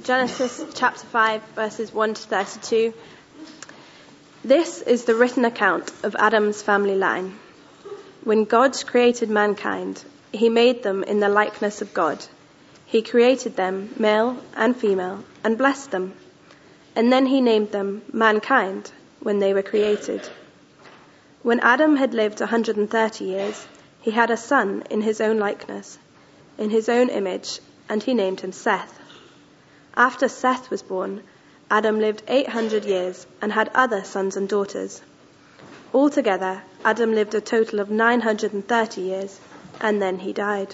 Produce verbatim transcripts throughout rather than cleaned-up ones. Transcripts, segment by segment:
Genesis chapter five, verses one to thirty-two. This is the written account of Adam's family line. When God created mankind, he made them in the likeness of God. He created them, male and female, and blessed them. And then he named them mankind when they were created. When Adam had lived one hundred thirty years, he had a son in his own likeness, in his own image, and he named him Seth. After Seth was born, Adam lived eight hundred years and had other sons and daughters. Altogether, Adam lived a total of nine hundred thirty years, and then he died.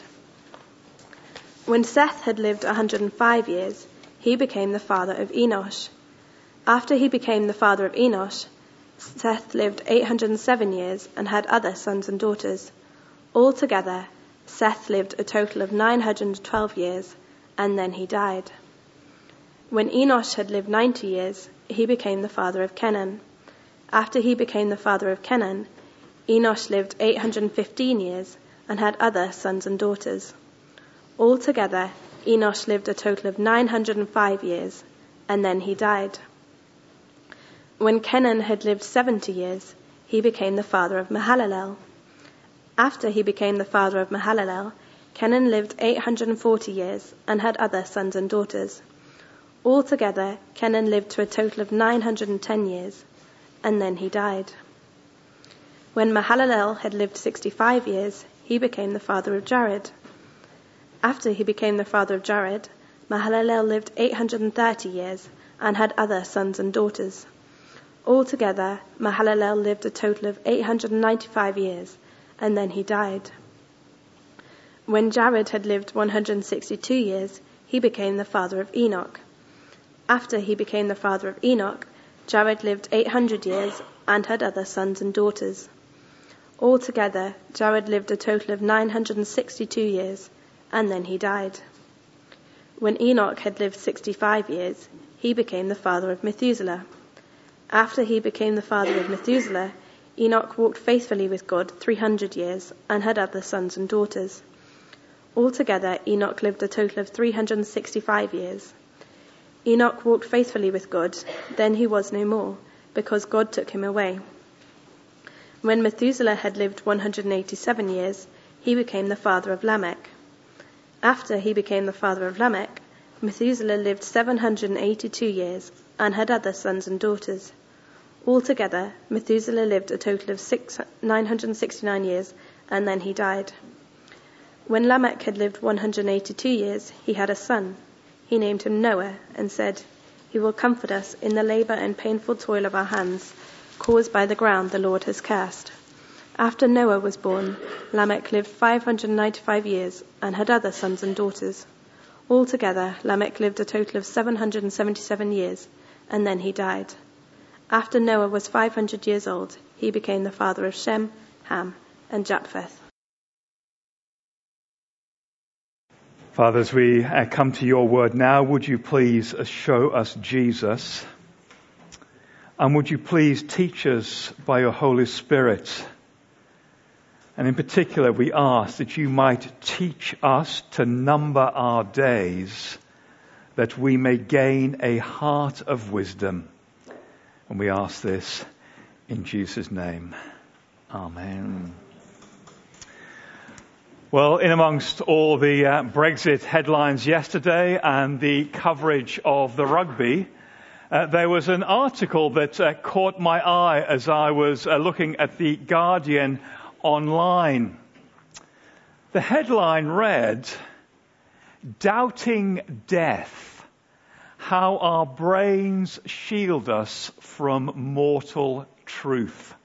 When Seth had lived one hundred five years, he became the father of Enosh. After he became the father of Enosh, Seth lived eight hundred seven years and had other sons and daughters. Altogether, Seth lived a total of nine hundred twelve years, and then he died. When Enosh had lived ninety years, he became the father of Kenan. After he became the father of Kenan, Enosh lived eight hundred fifteen years and had other sons and daughters. Altogether, Enosh lived a total of nine hundred five years, and then he died. When Kenan had lived seventy years, he became the father of Mahalalel. After he became the father of Mahalalel, Kenan lived eight hundred forty years and had other sons and daughters. Altogether, Kenan lived to a total of nine hundred ten years, and then he died. When Mahalalel had lived sixty-five years, he became the father of Jared. After he became the father of Jared, Mahalalel lived eight hundred thirty years and had other sons and daughters. Altogether, Mahalalel lived a total of eight hundred ninety-five years, and then he died. When Jared had lived one hundred sixty-two years, he became the father of Enoch. After he became the father of Enoch, Jared lived eight hundred years and had other sons and daughters. Altogether, Jared lived a total of nine hundred sixty-two years, and then he died. When Enoch had lived sixty-five years, he became the father of Methuselah. After he became the father of Methuselah, Enoch walked faithfully with God three hundred years and had other sons and daughters. Altogether, Enoch lived a total of three hundred sixty-five years. Enoch walked faithfully with God, then he was no more, because God took him away. When Methuselah had lived one hundred eighty-seven years, he became the father of Lamech. After he became the father of Lamech, Methuselah lived seven hundred eighty-two years and had other sons and daughters. Altogether, Methuselah lived a total of six, nine hundred sixty-nine years, and then he died. When Lamech had lived one hundred eighty-two years, he had a son. He named him Noah and said, "He will comfort us in the labor and painful toil of our hands, caused by the ground the Lord has cast." After Noah was born, Lamech lived five hundred ninety-five years and had other sons and daughters. Altogether, Lamech lived a total of seven hundred seventy-seven years, and then he died. After Noah was five hundred years old, he became the father of Shem, Ham, and Japheth. Father, as we uh, come to your word now, would you please uh, show us Jesus? And would you please teach us by your Holy Spirit? And in particular, we ask that you might teach us to number our days, that we may gain a heart of wisdom. And we ask this in Jesus' name. Amen. Well, in amongst all the uh, Brexit headlines yesterday and the coverage of the rugby, uh, there was an article that uh, caught my eye as I was uh, looking at the Guardian online. The headline read, "Doubting Death, How Our Brains Shield Us from Mortal Truth."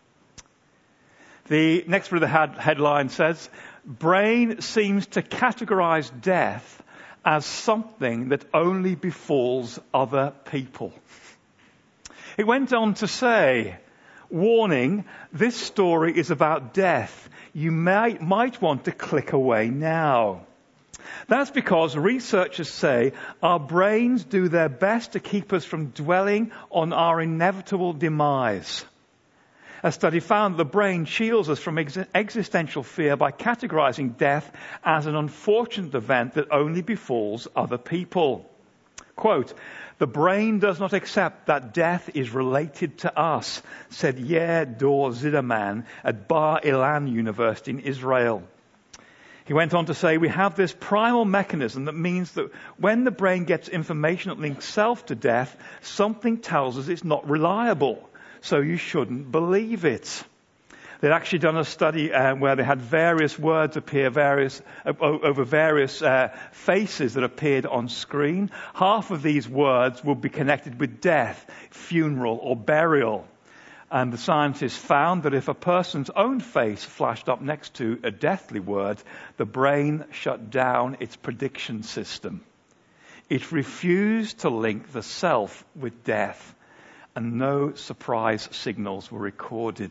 The next bit of the head- headline says, "Brain seems to categorize death as something that only befalls other people." It went on to say, "Warning, this story is about death. You might, might want to click away now." That's because researchers say our brains do their best to keep us from dwelling on our inevitable demise. A study found the brain shields us from ex- existential fear by categorizing death as an unfortunate event that only befalls other people. Quote, "The brain does not accept that death is related to us," said Yair Dor Zimmerman at Bar Ilan University in Israel. He went on to say, "We have this primal mechanism that means that when the brain gets information that links self to death, something tells us it's not reliable, so you shouldn't believe it." They'd actually done a study uh, where they had various words appear various, uh, over various uh, faces that appeared on screen. Half of these words would be connected with death, funeral, or burial. And the scientists found that if a person's own face flashed up next to a deathly word, the brain shut down its prediction system. It refused to link the self with death, and no surprise signals were recorded.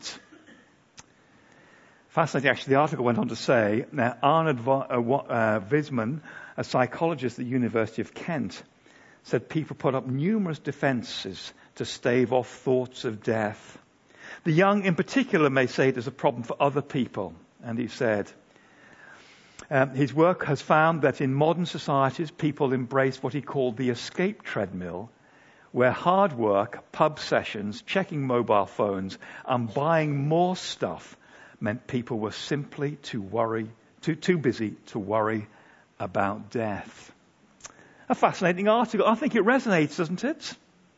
Fascinating, actually, the article went on to say that Arnold uh, Wiesmann, a psychologist at the University of Kent, said people put up numerous defenses to stave off thoughts of death. The young in particular may say it is a problem for other people. And he said, um, his work has found that in modern societies, people embrace what he called the escape treadmill, where hard work, pub sessions, checking mobile phones, and buying more stuff meant people were simply too worry, too, too busy to worry about death. A fascinating article. I think it resonates, doesn't it?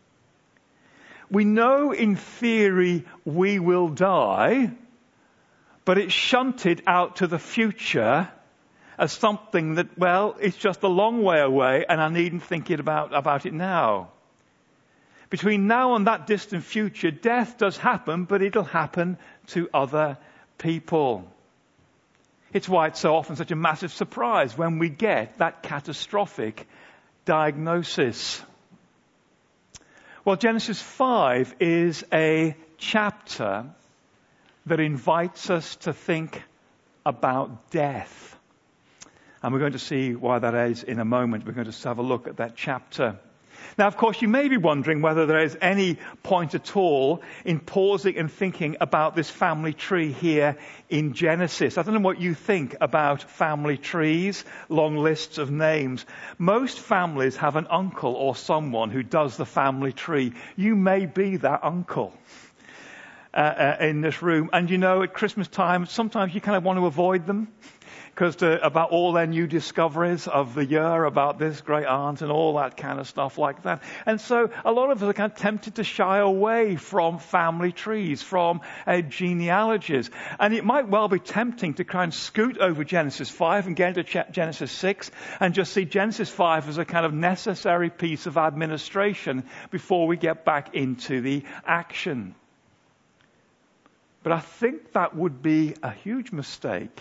We know in theory we will die, but it's shunted out to the future as something that, well, it's just a long way away and I needn't think it about, about it now. Between now and that distant future, death does happen, but it'll happen to other people. It's why it's so often such a massive surprise when we get that catastrophic diagnosis. Well, Genesis five is a chapter that invites us to think about death. And we're going to see why that is in a moment. We're going to just have a look at that chapter. Now, of course, you may be wondering whether there is any point at all in pausing and thinking about this family tree here in Genesis. I don't know what you think about family trees, long lists of names. Most families have an uncle or someone who does the family tree. You may be that uncle uh, uh, in this room. And you know, at Christmas time, sometimes you kind of want to avoid them. Because about all their new discoveries of the year about this great aunt and all that kind of stuff like that. And so a lot of us are kind of tempted to shy away from family trees, from uh, genealogies. And it might well be tempting to kind of scoot over Genesis five and get into Genesis six and just see Genesis five as a kind of necessary piece of administration before we get back into the action. But I think that would be a huge mistake.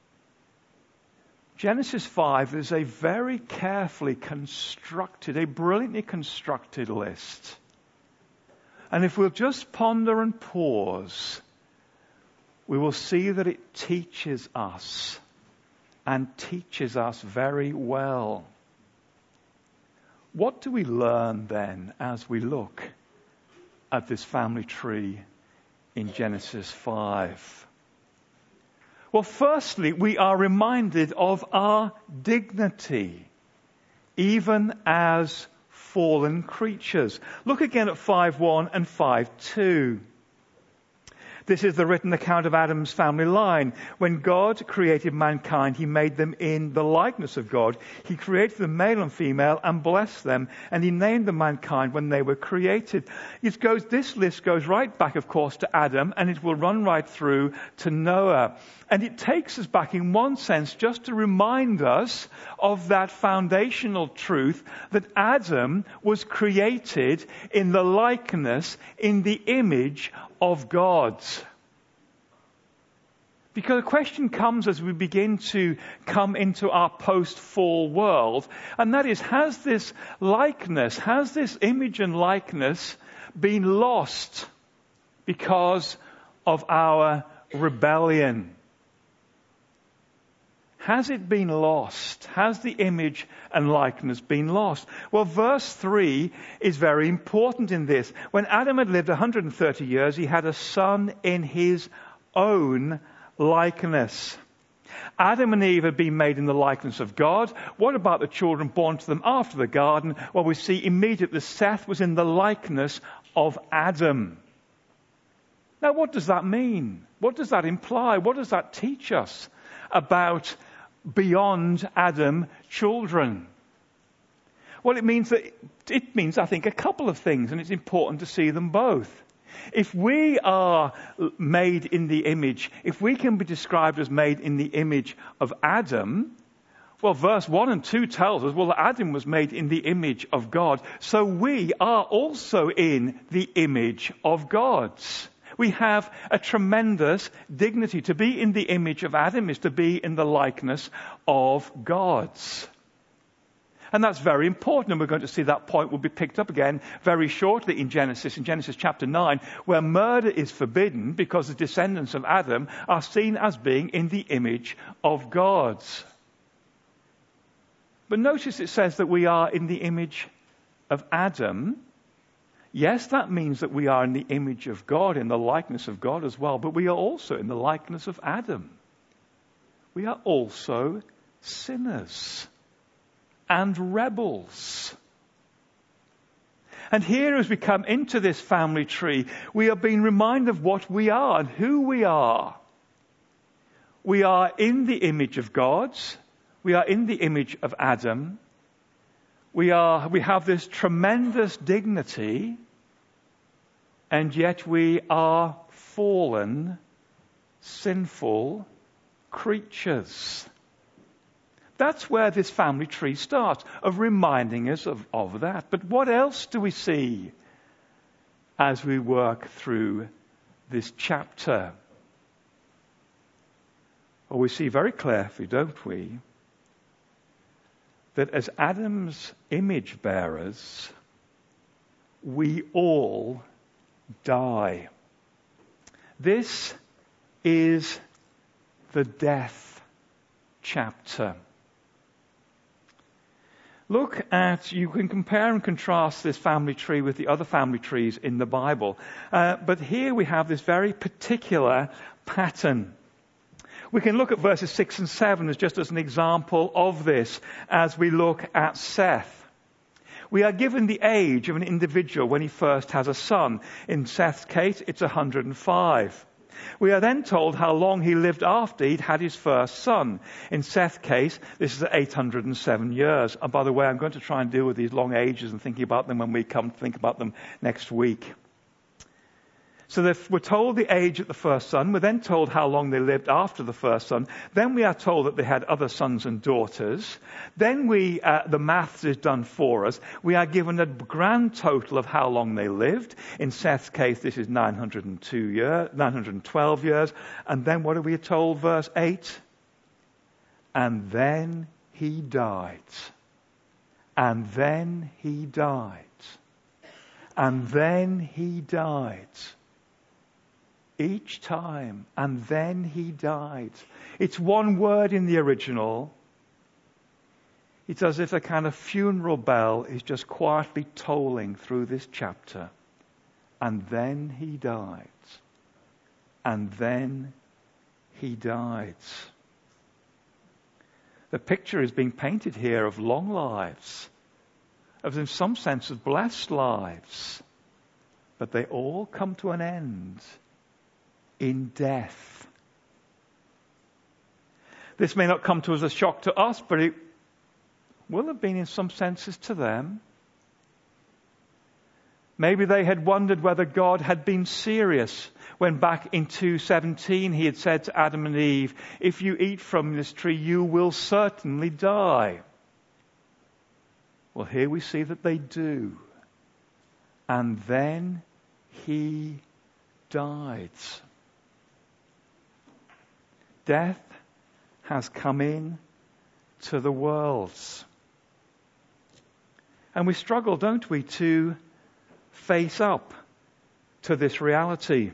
Genesis five is a very carefully constructed, a brilliantly constructed list. And if we'll just ponder and pause, we will see that it teaches us, and teaches us very well. What do we learn then as we look at this family tree in Genesis five? Well, firstly, we are reminded of our dignity, even as fallen creatures. Look again at five one and five two. This is the written account of Adam's family line. When God created mankind, he made them in the likeness of God. He created them male and female and blessed them, and he named them mankind when they were created. It goes, this list goes right back, of course, to Adam, and it will run right through to Noah. And it takes us back in one sense just to remind us of that foundational truth that Adam was created in the likeness, in the image of God. Because a question comes as we begin to come into our post-fall world, and that is, has this likeness, has this image and likeness been lost because of our rebellion? Has it been lost? Has the image and likeness been lost? Well, verse three is very important in this. When Adam had lived one hundred thirty years, he had a son in his own likeness. Adam and Eve had been made in the likeness of God. What about the children born to them after the garden? Well, we see immediately that Seth was in the likeness of Adam. Now, what does that mean? What does that imply? What does that teach us about beyond Adam children? Well, it means that it means, I think, a couple of things, and it's important to see them both. If we are made in the image, if we can be described as made in the image of Adam, well, verse one and two tells us, well, Adam was made in the image of God, so we are also in the image of God. We have a tremendous dignity. To be in the image of Adam is to be in the likeness of God. And that's very important, and we're going to see that point will be picked up again very shortly in Genesis, in Genesis chapter nine, where murder is forbidden because the descendants of Adam are seen as being in the image of God. But notice it says that we are in the image of Adam. Yes, that means that we are in the image of God, in the likeness of God as well, but we are also in the likeness of Adam. We are also sinners and rebels. And here, as we come into this family tree, we are being reminded of what we are and who we are. We are in the image of God. We are in the image of Adam. We are, we have this tremendous dignity, and yet we are fallen, sinful creatures. That's where this family tree starts, of reminding us of, of that. But what else do we see as we work through this chapter? Well, we see very clearly, don't we, that as Adam's image bearers, we all die. This is the death chapter. Look at, you can compare and contrast this family tree with the other family trees in the Bible. Uh, but here we have this very particular pattern. We can look at verses six and seven as just as an example of this as we look at Seth. We are given the age of an individual when he first has a son. In Seth's case, it's one hundred five. We are then told how long he lived after he'd had his first son. In Seth's case, this is eight hundred seven years. And by the way, I'm going to try and deal with these long ages and thinking about them when we come to think about them next week. So we're told the age of the first son. We're then told how long they lived after the first son. Then we are told that they had other sons and daughters. Then we, uh, the maths is done for us. We are given a grand total of how long they lived. In Seth's case, this is nine hundred two years, nine hundred twelve years. And then what are we told? Verse eight. And then he died. And then he died. And then he died. Each time, and then he died. It's one word in the original. It's as if a kind of funeral bell is just quietly tolling through this chapter. And then he died. And then he died. The picture is being painted here of long lives, of in some sense of blessed lives, but they all come to an end in death. This may not come to as a shock to us, but it will have been in some senses to them. Maybe they had wondered whether God had been serious when back in two seventeen he had said to Adam and Eve, if you eat from this tree, you will certainly die. Well, here we see that they do. And then he died. Death has come in to the world. And we struggle, don't we, to face up to this reality.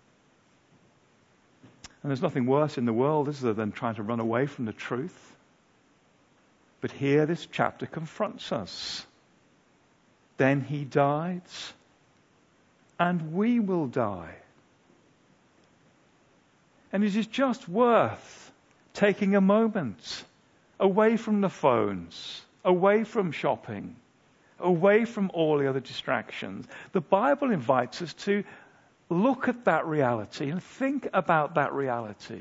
And there's nothing worse in the world, is there, than trying to run away from the truth. But here this chapter confronts us. Then he died, and we will die. And it is just worth taking a moment away from the phones, away from shopping, away from all the other distractions. The Bible invites us to look at that reality and think about that reality.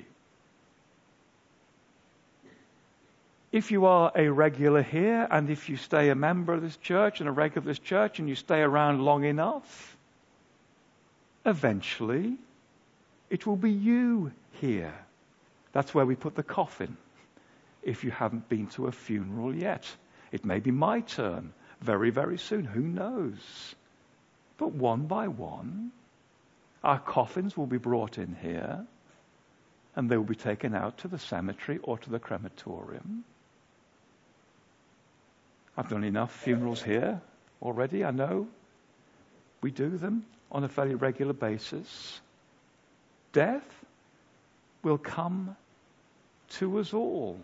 If you are a regular here, and if you stay a member of this church and a regular of this church, and you stay around long enough, eventually it will be you here. That's where we put the coffin. If you haven't been to a funeral yet, it may be my turn very, very soon. Who knows? But one by one, our coffins will be brought in here, and they will be taken out to the cemetery or to the crematorium. I've done enough funerals here already, I know. We do them on a fairly regular basis. Death will come to us all.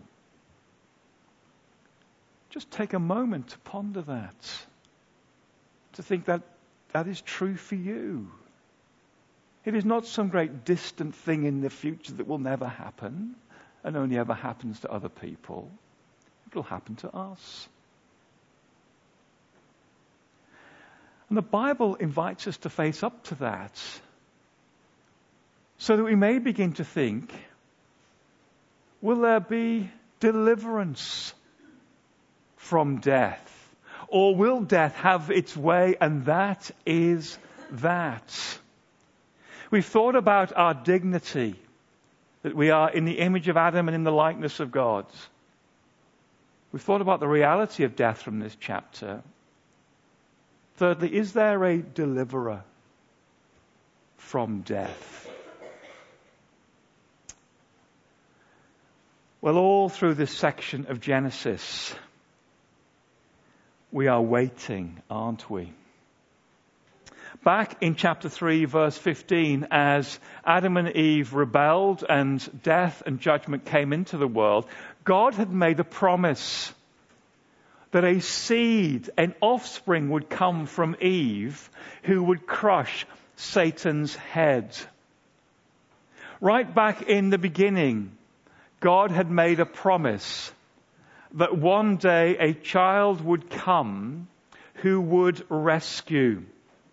Just take a moment to ponder that, to think that that is true for you. It is not some great distant thing in the future that will never happen and only ever happens to other people. It will happen to us. And the Bible invites us to face up to that so that we may begin to think, will there be deliverance from death? Or will death have its way, and that is that? We've thought about our dignity, that we are in the image of Adam and in the likeness of God. We've thought about the reality of death from this chapter. Thirdly, is there a deliverer from death? Well, all through this section of Genesis, we are waiting, aren't we? Back in chapter three, verse fifteen, as Adam and Eve rebelled and death and judgment came into the world, God had made a promise that a seed, an offspring would come from Eve who would crush Satan's head. Right back in the beginning, God had made a promise that one day a child would come who would rescue.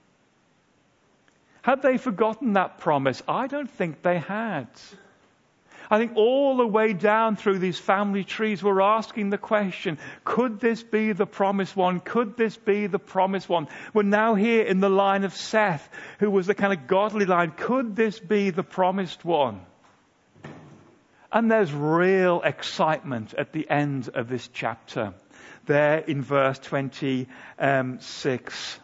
Had they forgotten that promise? I don't think they had. I think all the way down through these family trees we're asking the question, could this be the promised one? Could this be the promised one? We're now here in the line of Seth, who was the kind of godly line. Could this be the promised one? And there's real excitement at the end of this chapter. There in verse twenty-six.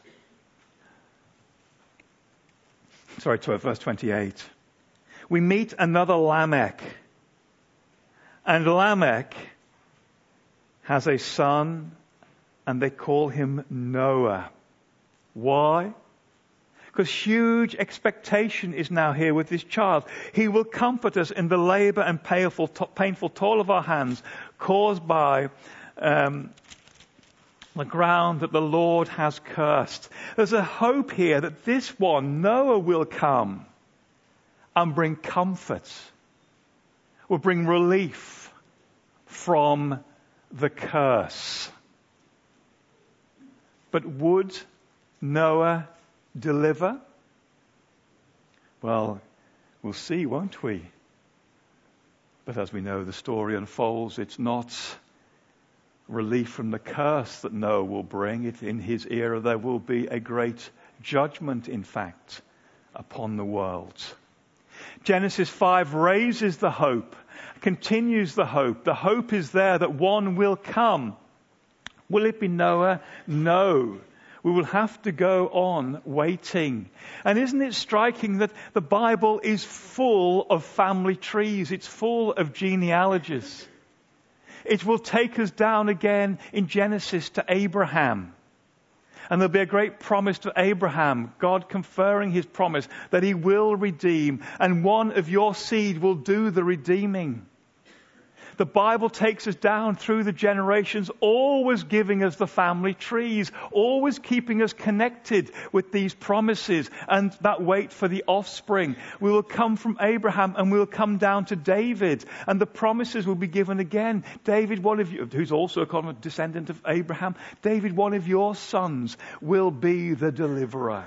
Sorry, to verse twenty-eight. We meet another Lamech. And Lamech has a son, and they call him Noah. Why? Because huge expectation is now here with this child. He will comfort us in the labor and painful, painful toil of our hands caused by um, the ground that the Lord has cursed. There's a hope here that this one, Noah, will come and bring comfort, will bring relief from the curse. But would Noah deliver? Well, we'll see, won't we? But as we know, the story unfolds. It's not relief from the curse that Noah will bring. It, in his era, there will be a great judgment, in fact, upon the world. Genesis five raises the hope, continues the hope. The hope is there that one will come. Will it be Noah? No. We will have to go on waiting. And isn't it striking that the Bible is full of family trees? It's full of genealogies. It will take us down again in Genesis to Abraham. And there'll be a great promise to Abraham, God conferring his promise that he will redeem, and one of your seed will do the redeeming. The Bible takes us down through the generations, always giving us the family trees, always keeping us connected with these promises and that wait for the offspring. We will come from Abraham and we will come down to David, and the promises will be given again. David, one of you, who's also a descendant of Abraham, David, one of your sons will be the deliverer.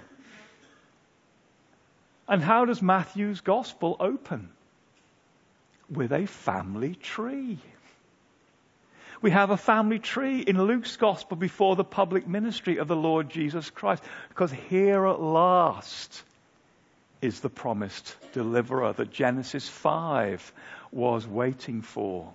And how does Matthew's gospel open? With a family tree. We have a family tree in Luke's gospel before the public ministry of the Lord Jesus Christ, because here at last is the promised deliverer that Genesis five was waiting for.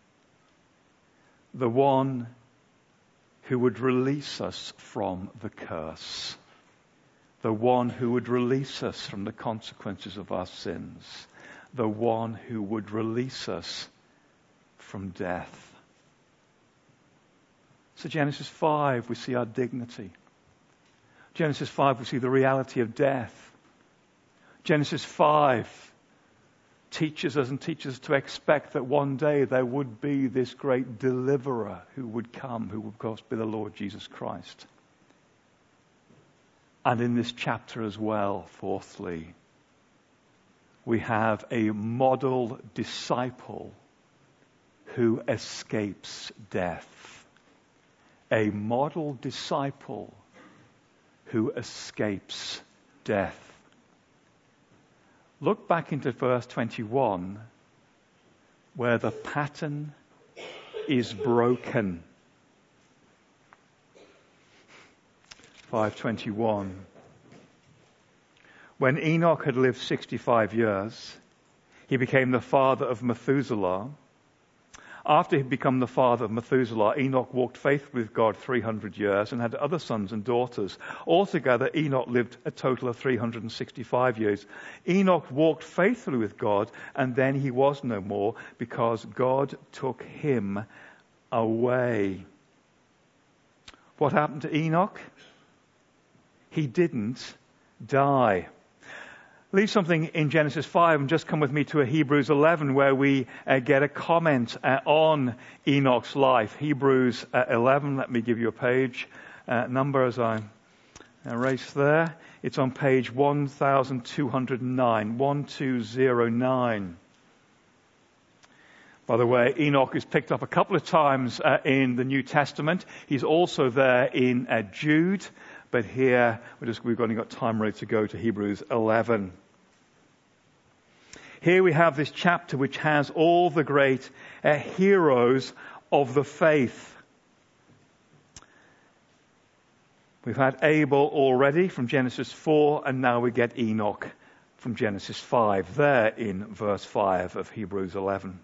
The one who would release us from the curse. The one who would release us from the consequences of our sins. The one who would release us from death. So Genesis five, we see our dignity. Genesis five, we see the reality of death. Genesis five teaches us and teaches us to expect that one day there would be this great deliverer who would come, who would of course be the Lord Jesus Christ. And in this chapter as well, fourthly, we have a model disciple who escapes death. A model disciple who escapes death. Look back into verse twenty-one, where the pattern is broken. five twenty-one. When Enoch had lived sixty-five years, he became the father of Methuselah. After he had become the father of Methuselah, Enoch walked faithfully with God three hundred years and had other sons and daughters. Altogether, Enoch lived a total of three hundred sixty-five years. Enoch walked faithfully with God, and then he was no more because God took him away. What happened to Enoch? He didn't die. Leave something in Genesis five and just come with me to a Hebrews eleven where we uh, get a comment uh, on Enoch's life. Hebrews uh, eleven, let me give you a page uh, number as I erase there. It's on page one thousand two hundred nine, one two zero nine. By the way, Enoch is picked up a couple of times uh, in the New Testament. He's also there in uh, Jude. But here, we're just, we've only got time ready to go to Hebrews eleven. Here we have this chapter which has all the great uh, heroes of the faith. We've had Abel already from Genesis four, and now we get Enoch from Genesis five, there in verse five of Hebrews eleven.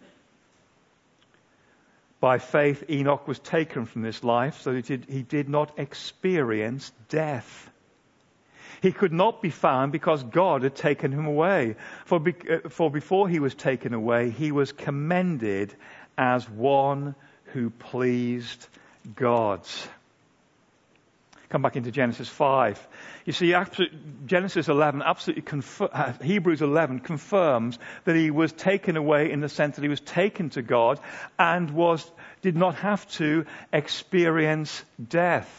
By faith, Enoch was taken from this life so that he did, he did not experience death. He could not be found because God had taken him away. For, be, uh, for before he was taken away, he was commended as one who pleased God. Come back into Genesis five. You see, Genesis eleven, absolutely confer- Hebrews eleven confirms that he was taken away in the sense that he was taken to God and was did not have to experience death.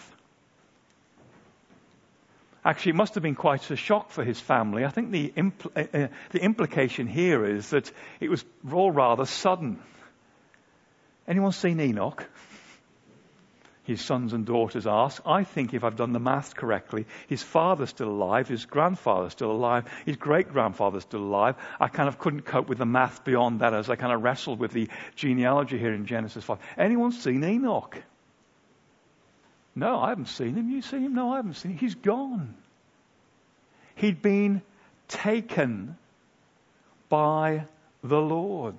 Actually, it must have been quite a shock for his family. I think the impl- uh, the implication here is that it was all rather sudden. Anyone seen Enoch? His sons and daughters ask. I think if I've done the math correctly, his father's still alive, his grandfather's still alive, his great-grandfather's still alive. I kind of couldn't cope with the math beyond that as I kind of wrestled with the genealogy here in Genesis five. Anyone seen Enoch? No, I haven't seen him. You seen him? No, I haven't seen him. He's gone. He'd been taken by the Lord.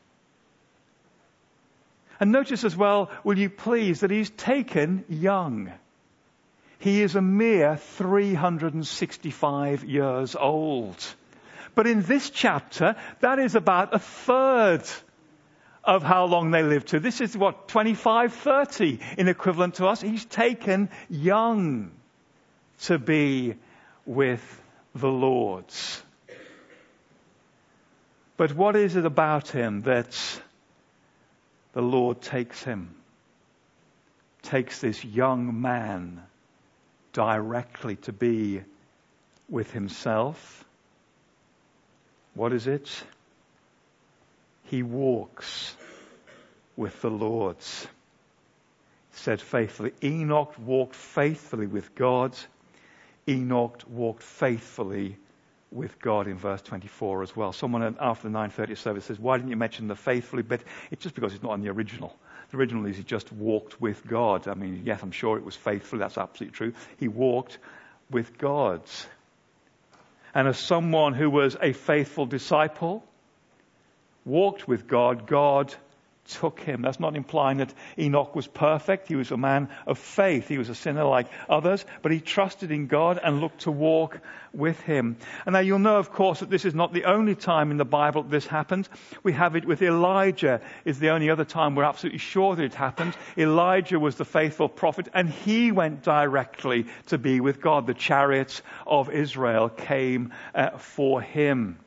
And notice as well, will you please, that he's taken young. He is a mere three hundred sixty-five years old. But in this chapter, that is about a third of how long they lived to. This is what, twenty-five, thirty in equivalent to us. He's taken young to be with the Lord. But what is it about him that the Lord takes him, takes this young man directly to be with himself. What is it? He walks with the Lord. Said faithfully. Enoch walked faithfully with God. Enoch walked faithfully with God in verse twenty-four as well. Someone after the nine thirty service says, why didn't you mention the faithfully bit? It's just because it's not in the original. The original is he just walked with God. I mean, yes, I'm sure it was faithfully. That's absolutely true. He walked with God. And as someone who was a faithful disciple, walked with God, God took him. That's not implying that Enoch was perfect. He was a man of faith. He was a sinner like others, but he trusted in God and looked to walk with him. And now you'll know, of course, that this is not the only time in the Bible this happens. We have it with Elijah. Is the only other time we're absolutely sure that it happened. Elijah was the faithful prophet, and he went directly to be with God. The chariots of Israel came uh, for him.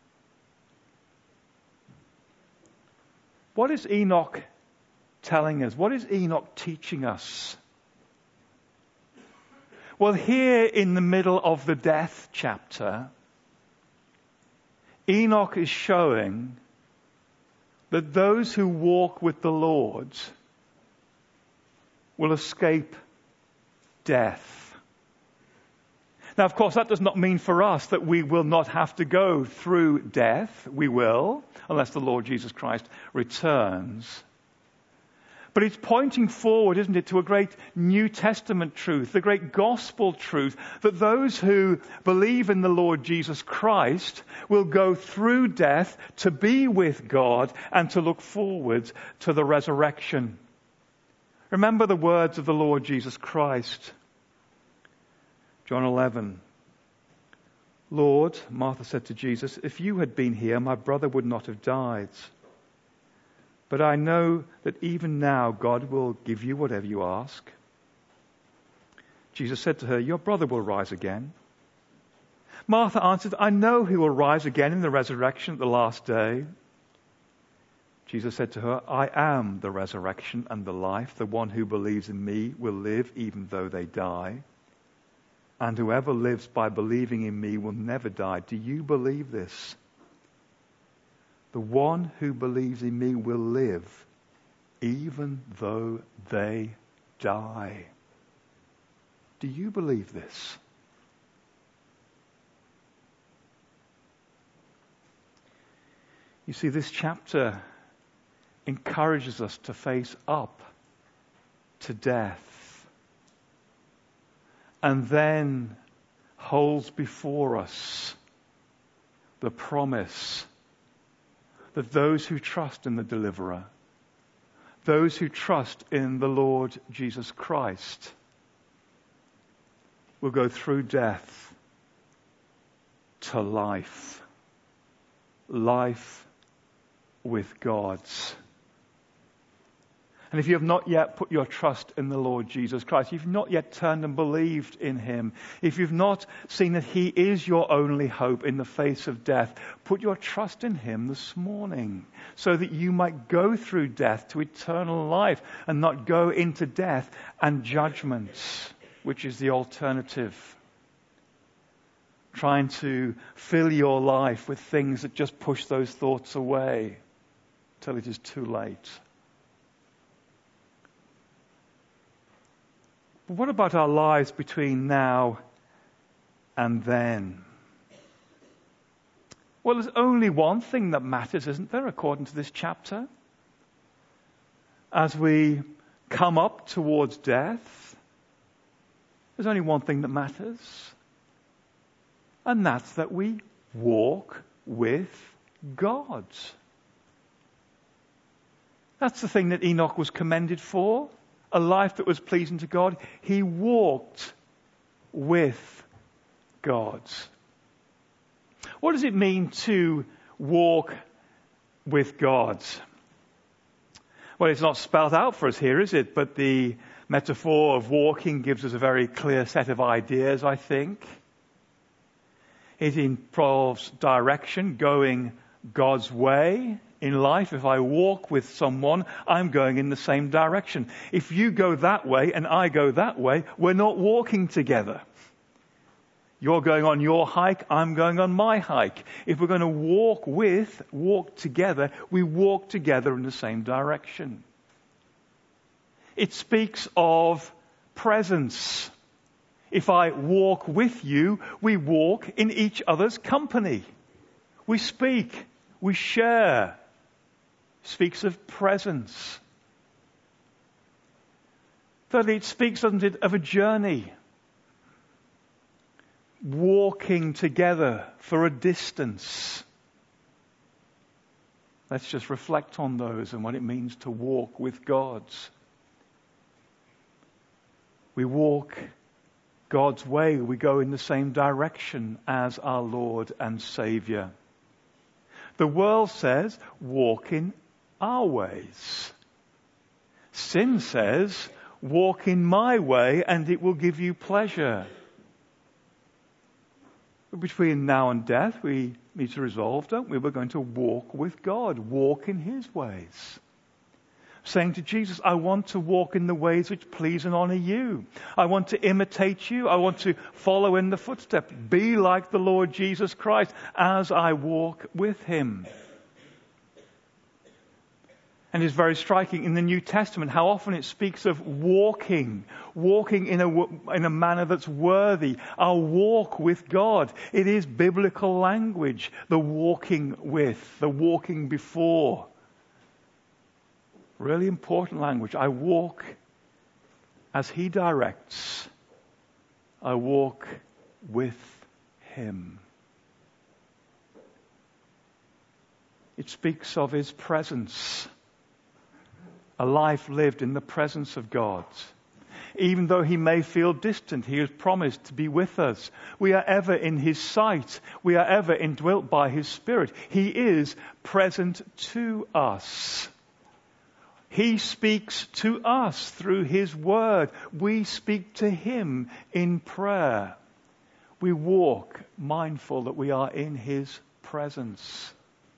What is Enoch telling us? What is Enoch teaching us? Well, here in the middle of the death chapter, Enoch is showing that those who walk with the Lord will escape death. Now, of course, that does not mean for us that we will not have to go through death. We will, unless the Lord Jesus Christ returns. But it's pointing forward, isn't it, to a great New Testament truth, the great gospel truth, that those who believe in the Lord Jesus Christ will go through death to be with God and to look forward to the resurrection. Remember the words of the Lord Jesus Christ. John eleven. Lord, Martha said to Jesus, if you had been here, my brother would not have died. But I know that even now God will give you whatever you ask. Jesus said to her, your brother will rise again. Martha answered, I know he will rise again in the resurrection at the last day. Jesus said to her, I am the resurrection and the life. The one who believes in me will live even though they die. And whoever lives by believing in me will never die. Do you believe this? The one who believes in me will live even though they die. Do you believe this? You see, this chapter encourages us to face up to death. And then holds before us the promise that those who trust in the deliverer, those who trust in the Lord Jesus Christ, will go through death to life. Life with God. And if you have not yet put your trust in the Lord Jesus Christ, if you've not yet turned and believed in him, if you've not seen that he is your only hope in the face of death, put your trust in him this morning so that you might go through death to eternal life and not go into death and judgment, which is the alternative. Trying to fill your life with things that just push those thoughts away till it is too late. But what about our lives between now and then? Well, there's only one thing that matters, isn't there, according to this chapter? As we come up towards death, there's only one thing that matters. And that's that we walk with God. That's the thing that Enoch was commended for. A life that was pleasing to God. He walked with God. What does it mean to walk with God? Well, it's not spelled out for us here, is it? But the metaphor of walking gives us a very clear set of ideas, I think. It involves direction, going God's way In life, if I walk with someone, I'm going in the same direction. If you go that way and I go that way, we're not walking together. You're going on your hike, I'm going on my hike. If we're going to walk with, walk together, we walk together in the same direction. It speaks of presence. If I walk with you, we walk in each other's company. We speak, we share. It speaks of presence. Thirdly, it speaks, doesn't it, of a journey. Walking together for a distance. Let's just reflect on those and what it means to walk with God. We walk God's way. We go in the same direction as our Lord and Savior. The world says, walk in our ways. Sin says, walk in my way and it will give you pleasure. Between now and death, we need to resolve, don't we? We're going to walk with God, walk in His ways. Saying to Jesus, I want to walk in the ways which please and honor you. I want to imitate you. I want to follow in the footsteps. Be like the Lord Jesus Christ as I walk with Him. And it's very striking in the New Testament how often it speaks of walking, walking in a, in a manner that's worthy, our walk with God. It is biblical language, the walking with, the walking before. Really important language. I walk as He directs. I walk with Him. It speaks of His presence. A life lived in the presence of God. Even though He may feel distant, He has promised to be with us. We are ever in His sight. We are ever indwelt by His Spirit. He is present to us. He speaks to us through His Word. We speak to Him in prayer. We walk mindful that we are in His presence.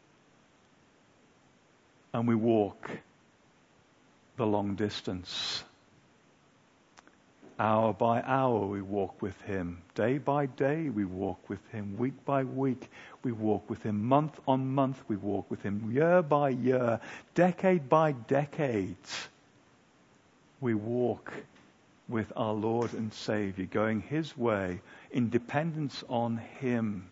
And we walk the long distance. Hour by hour we walk with Him. Day by day we walk with Him. Week by week we walk with Him. Month on month we walk with Him. Year by year, decade by decade, we walk with our Lord and Savior, going His way in dependence on Him.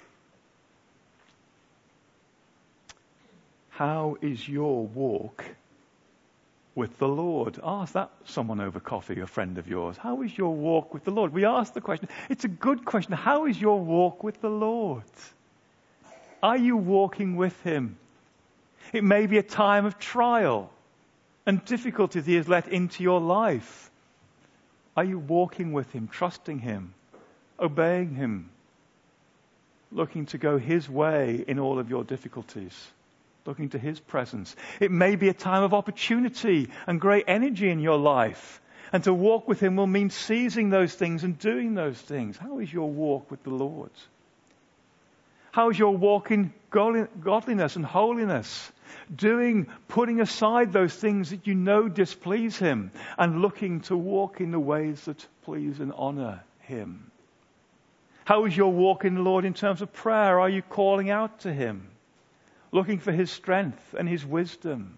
How is your walk with the Lord? Ask that someone over coffee, a friend of yours. How is your walk with the Lord? We ask the question. It's a good question. How is your walk with the Lord? Are you walking with Him? It may be a time of trial and difficulty He has let into your life. Are you walking with Him, trusting Him, obeying Him, looking to go His way in all of your difficulties? Looking to His presence. It may be a time of opportunity and great energy in your life. And to walk with Him will mean seizing those things and doing those things. How is your walk with the Lord? How is your walk in godliness and holiness? Doing, putting aside those things that you know displease Him and looking to walk in the ways that please and honor Him. How is your walk in the Lord in terms of prayer? Are you calling out to Him? Looking for His strength and His wisdom?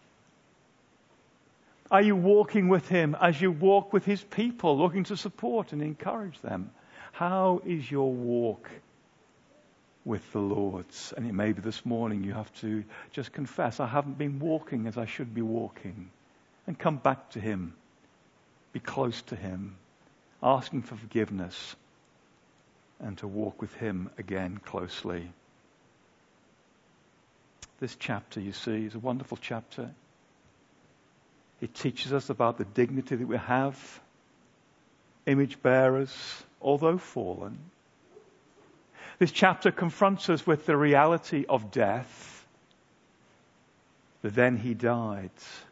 Are you walking with Him as you walk with His people, looking to support and encourage them? How is your walk with the Lord? And it may be this morning you have to just confess, I haven't been walking as I should be walking. And come back to Him. Be close to Him. Asking for forgiveness. And to walk with Him again closely. This chapter, you see, is a wonderful chapter. It teaches us about the dignity that we have. Image bearers, although fallen. This chapter confronts us with the reality of death. But then He died.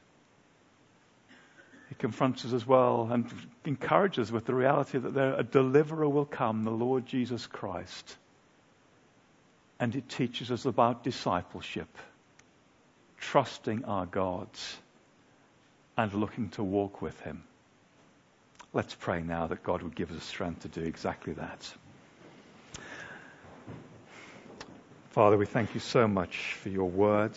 It confronts us as well and encourages us with the reality that there, a deliverer will come, the Lord Jesus Christ. And it teaches us about discipleship. trusting our God and looking to walk with him. Let's pray now that God would give us strength to do exactly that. Father, we thank you so much for your word.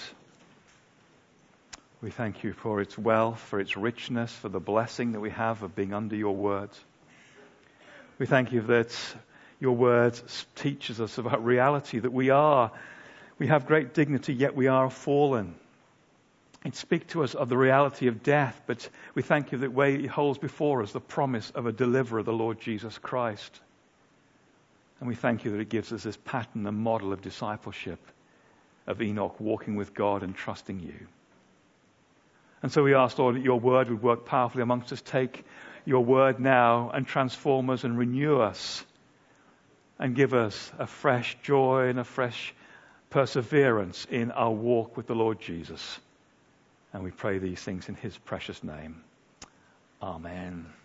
We thank you for its wealth, for its richness, for the blessing that we have of being under your word. We thank you that your word teaches us about reality, that we are, we have great dignity, yet we are fallen. It speaks to us of the reality of death, but we thank you that way it holds before us the promise of a deliverer, the Lord Jesus Christ. And we thank you that it gives us this pattern and model of discipleship, of Enoch walking with God and trusting you. And so we ask, Lord, that your word would work powerfully amongst us. Take your word now and transform us and renew us and give us a fresh joy and a fresh perseverance in our walk with the Lord Jesus. And we pray these things in his precious name. Amen.